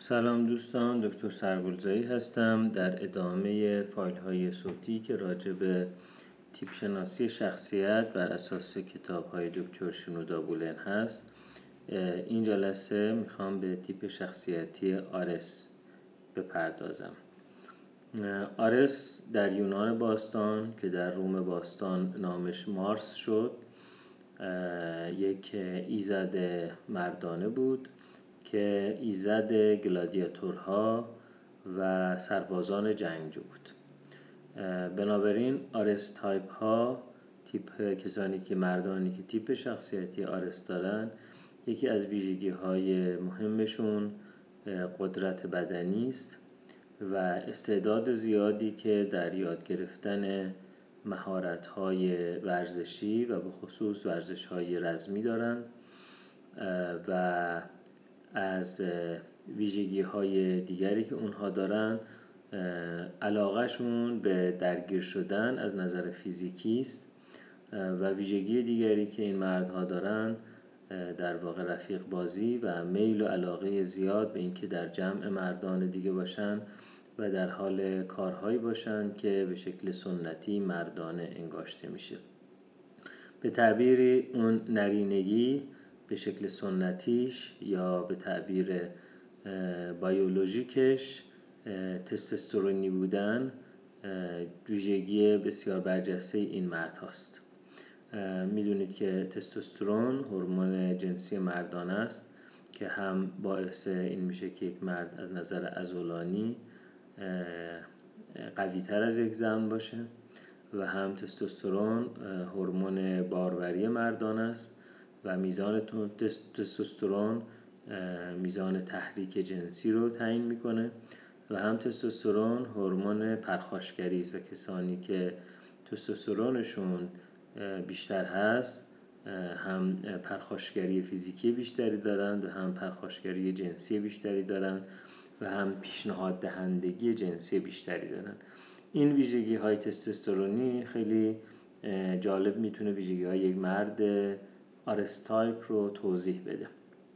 سلام دوستان، دکتر سرگلزایی هستم. در ادامه فایل های صوتی که راجع به تیپ شناسی شخصیت بر اساس کتاب های دکتر شنودا بولن هست، این جلسه میخوام به تیپ شخصیتی آرس بپردازم. آرس در یونان باستان که در روم باستان نامش مارس شد، یک ایزد مردانه بود که ایزد گلادیاتورها و سربازان جنگجو بود. بنابراین آرس تایپ ها، تیپ کسانی که مردانی که تیپ شخصیتی آرس دارن، یکی از ویژگی های مهمشون قدرت بدنی است و استعداد زیادی که در یاد گرفتن مهارت های ورزشی و به خصوص ورزش های رزمی دارن و از ویژگی های دیگری که اونها دارن علاقهشون به درگیر شدن از نظر فیزیکی است و ویژگی دیگری که این مردها دارن در واقع رفیق بازی و میل و علاقه زیاد به اینکه در جمع مردان دیگه باشن و در حال کارهایی باشن که به شکل سنتی مردانه انگاشته میشه. به تعبیری اون نرینگی به شکل سنتیش یا به تعبیر بیولوژیکش تستوسترونی بودن ویژگی بسیار برجسته این مرد هاست. میدونید که تستوسترون هورمون جنسی مردانه است که هم باعث این میشه که یک مرد از نظر عضلانی قوی تر از یک زن باشه و هم تستوسترون هورمون باروری مردانه است و میزان تستوسترون میزان تحریک جنسی رو تعیین میکنه و هم تستوسترون هورمون پرخاشگری است و کسانی که تستوسترونشون بیشتر هست هم پرخاشگری فیزیکی بیشتری دارند و هم پرخاشگری جنسی بیشتری دارند و هم پیشنهاد دهندگی جنسی بیشتری دارند. این ویژگی های تستوسترونی خیلی جالب میتونه ویژگی های یک مرد آرس تایپ رو توضیح بده.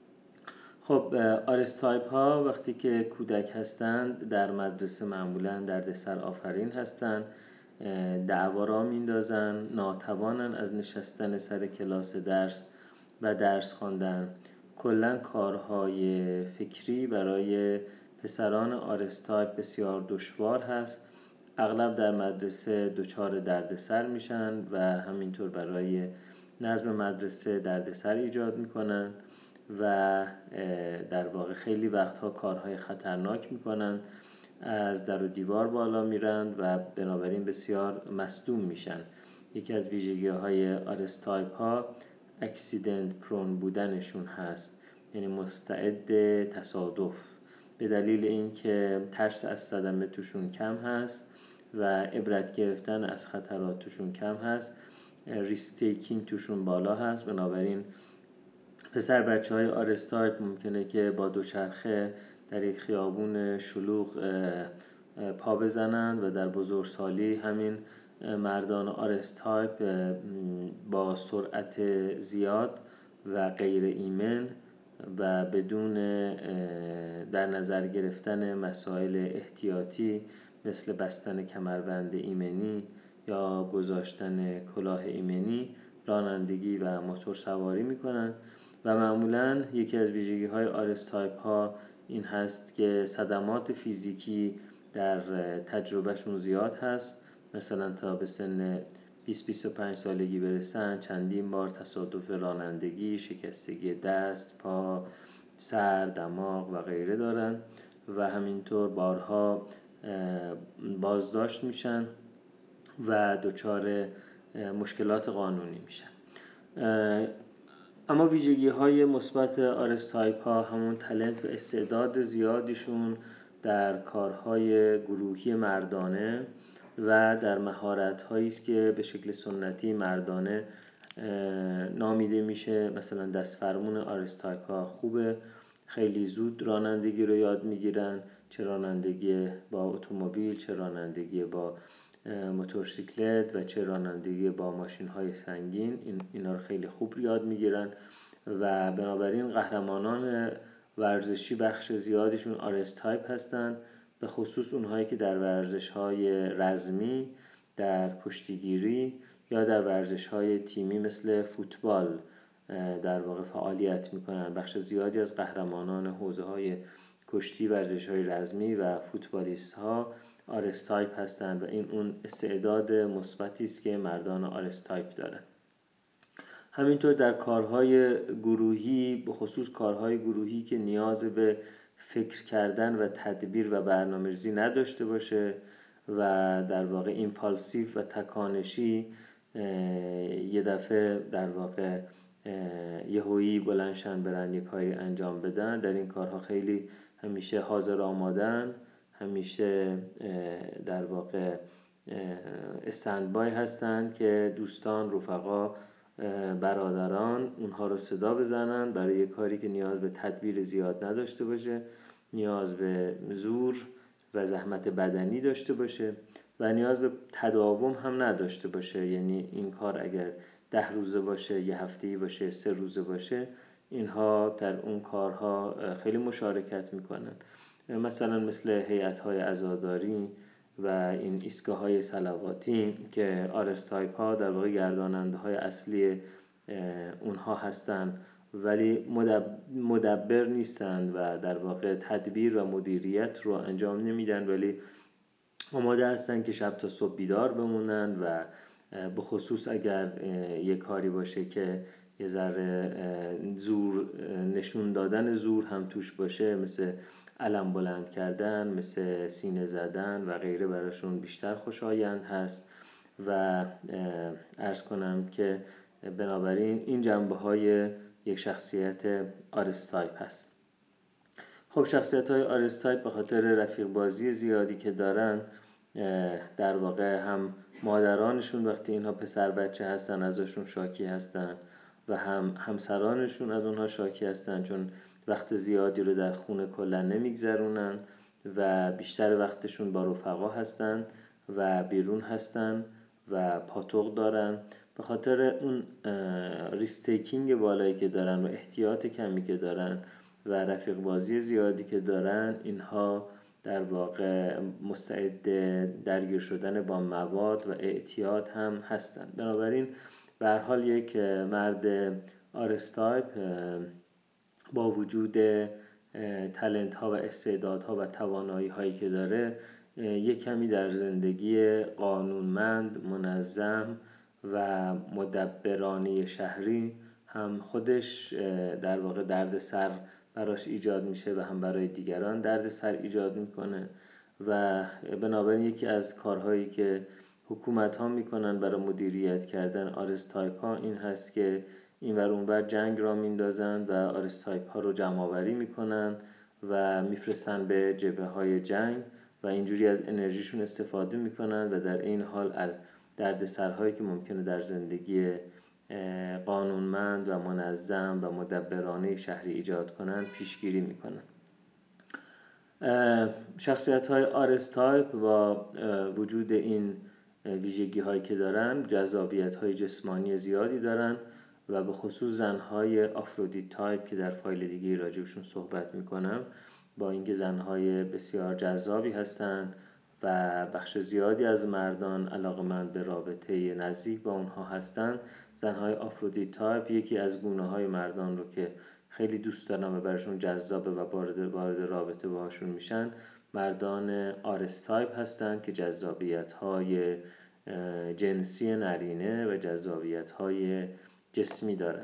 خب آرس تایپ ها وقتی که کودک هستند در مدرسه معمولا دردسر آفرین هستند، دعوا را میندازن، ناتوانن از نشستن سر کلاس درس و درس خواندن. کلا کارهای فکری برای پسران آرس تایپ بسیار دشوار هست. اغلب در مدرسه دچار دردسر میشن و همینطور برای نظم مدرسه دردسر ایجاد میکنن و در واقع خیلی وقتها کارهای خطرناک میکنن، از در و دیوار بالا میرن و بنابراین بسیار مصدوم میشن. یکی از ویژگی های آرس تایپ ها اکسیدنت پرون بودنشون هست، یعنی مستعد تصادف، به دلیل اینکه ترس از صدمه توشون کم هست و عبرت گرفتن از خطرات توشون کم هست، ریسک تیکینگ توشون بالا هست. بنابراین پسر بچه های آرس تایپ ممکنه که با دوچرخه در یک خیابون شلوغ پا بزنن و در بزرگسالی همین مردان آرس تایپ با سرعت زیاد و غیر ایمن و بدون در نظر گرفتن مسائل احتیاطی مثل بستن کمربند ایمنی یا گذاشتن کلاه ایمنی رانندگی و موتور سواری میکنن و معمولا یکی از ویژگی های آرس تایپ ها این هست که صدمات فیزیکی در تجربهشون زیاد هست. مثلا تا به سن 20-25 سالگی برسن چندین بار تصادف رانندگی، شکستگی دست، پا، سر، دماغ و غیره دارن و همینطور بارها بازداشت میشن و دچار مشکلات قانونی میشن. اما ویژگی های مثبت آرس تایپ ها همون تالنت و استعداد زیادیشون در کارهای گروهی مردانه و در مهارت هایی است که به شکل سنتی مردانه نامیده میشه. مثلا دست فرمون آرس تایپ ها خوبه، خیلی زود رانندگی رو یاد میگیرن، چه رانندگی با اتومبیل، چه رانندگی با موتورسیکلت و چه رانندگی با ماشین های سنگین. اینا رو خیلی خوب یاد میگیرن و بنابراین قهرمانان ورزشی بخش زیادیشون آرس تایپ هستن، به خصوص اونهایی که در ورزش‌های رزمی، در کشتیگیری یا در ورزش‌های تیمی مثل فوتبال در واقع فعالیت میکنن. بخش زیادی از قهرمانان حوزه‌های کشتی، ورزش‌های رزمی و فوتبالیست ها آرس تایپ هستند و این اون استعداد مثبتی است که مردان آرس تایپ دارن. همینطور در کارهای گروهی، به خصوص کارهای گروهی که نیاز به فکر کردن و تدبیر و برنامه‌ریزی نداشته باشه و در واقع ایمپالسیو و تکانشی یه دفعه در واقع یهویی بلندشن برن یک کاری انجام بدن، در این کارها خیلی همیشه حاضر آمادن، همیشه در واقع استندبای هستن که دوستان، رفقا، برادران اونها رو صدا بزنن برای یک کاری که نیاز به تدبیر زیاد نداشته باشه، نیاز به زور و زحمت بدنی داشته باشه و نیاز به تداوم هم نداشته باشه. یعنی این کار اگر 10 روزه باشه، یه هفته‌ای باشه، 3 روزه باشه، اینها در اون کارها خیلی مشارکت میکنن. مثلا مثل هیئت‌های عزاداری و این ایستگاه‌های صلواتی که آرس تایپ ها در واقع گرداننده های اصلی اونها هستن، ولی مدبر نیستند و در واقع تدبیر و مدیریت رو انجام نمیدن، ولی آماده هستن که شب تا صبح بیدار بمونن و به خصوص اگر یک کاری باشه که یه ذره زور نشون دادن زور هم توش باشه، مثل علم بلند کردن، مثل سینه زدن و غیره، براشون بیشتر خوشایند هست. و عرض کنم که بنابراین این جنبه های یک شخصیت آرس تایپ هست. خب شخصیت های آرس تایپ به خاطر رفیق بازی زیادی که دارن، در واقع هم مادرانشون وقتی اینها پسر بچه هستن ازشون شاکی هستن و هم همسرانشون از اونها شاکی هستن، چون وقت زیادی رو در خونه کلا نمیگذرونن و بیشتر وقتشون با رفقا هستن و بیرون هستن و پاتوق دارن. به خاطر اون ریستیکینگ بالایی که دارن و احتیاط کمی که دارن و رفیق بازی زیادی که دارن، اینها در واقع مستعد درگیر شدن با مواد و اعتیاد هم هستن. بنابراین به هر حال یک مرد آرس تایپ با وجود تالنت ها و استعداد ها و توانایی هایی که داره، یک کمی در زندگی قانونمند، منظم و مدبرانه شهری هم خودش در واقع درد سر براش ایجاد میشه و هم برای دیگران درد سر ایجاد میکنه. و بنابراین یکی از کارهایی که حکومت ها میکنن برای مدیریت کردن آرس تایپ ها این هست که این ور اون ور جنگ را میندازن و آرس تایپ ها رو جمع آوری میکنن و میفرستن به جبهه های جنگ و اینجوری از انرژیشون استفاده میکنن و در این حال از دردسرهایی که ممکنه در زندگی قانونمند و منظم و مدبرانه شهری ایجاد کنن پیشگیری میکنن. شخصیت های آرس تایپ با وجود این ویژگی هایی که دارن، جذابیت های جسمانی زیادی دارن و به خصوص زنهای آفرودیت تایپ که در فایل دیگه راجبشون صحبت میکنم، با اینکه زنهای بسیار جذابی هستن و بخش زیادی از مردان علاقمند به رابطه نزدیک با اونها هستن، زنهای آفرودیت تایپ یکی از گونه های مردان رو که خیلی دوست دارن و براشون جذابه و وارد رابطه باهاشون میشن، مردان آرس تایپ هستن که جذابیت های جنسی نرینه و جذابیت های جسمی دارن.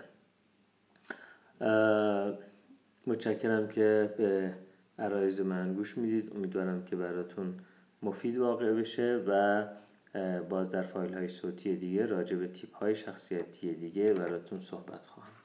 متشکرم که به عرایض من گوش میدید. امیدوارم که براتون مفید واقع بشه و باز در فایل های صوتی دیگه راجع به تیپ های شخصیتی دیگه براتون صحبت خواهم.